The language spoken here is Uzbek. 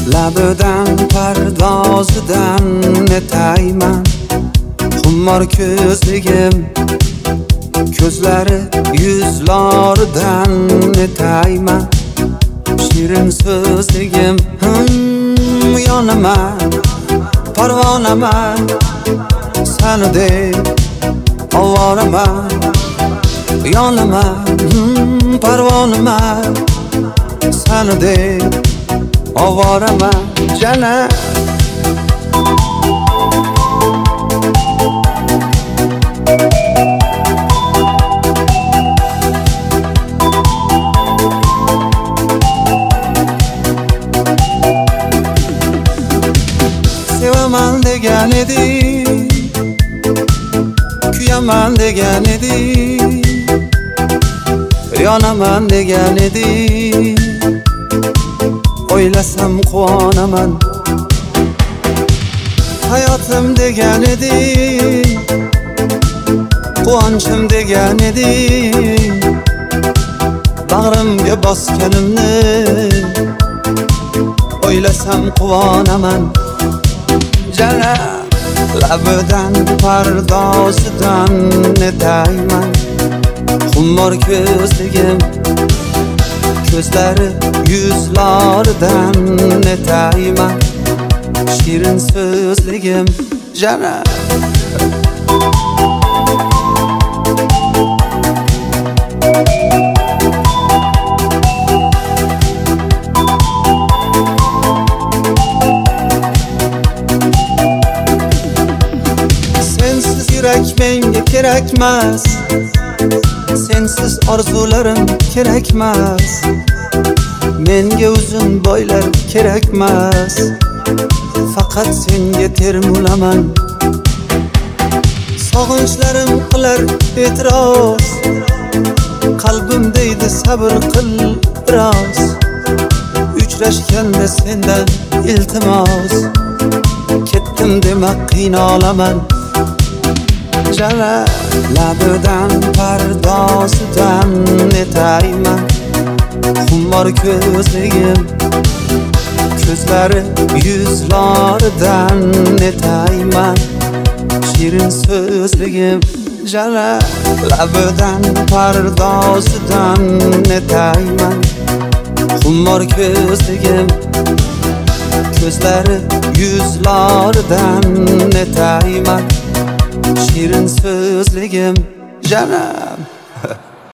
labidan pardozidan netayman. Xummor ko'zligim ko'zlari yuzlaridan netayman. Shirin so'zligim yonaman, parvonaman, sanidek ovoraman. Yonaman, parvonaman, sanidek ovoraman jana. Sevaman degan eding, kuyaman degan eding, yonaman degan eding. O'ylasam quvonaman. Hayotim degan eding, quvonchim degan eding. Bag'rimga bosganimni o'ylasam quvonaman. Jana labidan pardozidan netayman. Xummor ko'zligim ko'zlari yuzlaridan netayman. Shirin so'zligim jana. Sensiz yurak menga kerakmas, sensiz orzularim kerakmas. Menga uzun boylar kerakmas, faqat senga termulaman. Sog'inchlarim qilar e'tiroz, qalbim deydi sabr qil biroz. Uchrashganda sendan iltimos, ketdim demak qiynalaman. Jala labidan pardozidan netayman. Xummor ko'zligim ko'zlari yuzlaridan netayman. Shirin so'zligim jala labidan pardozidan netayman. Xummor ko'zligim ko'zlari yuzlaridan netayman. Shirin so'zligim janam.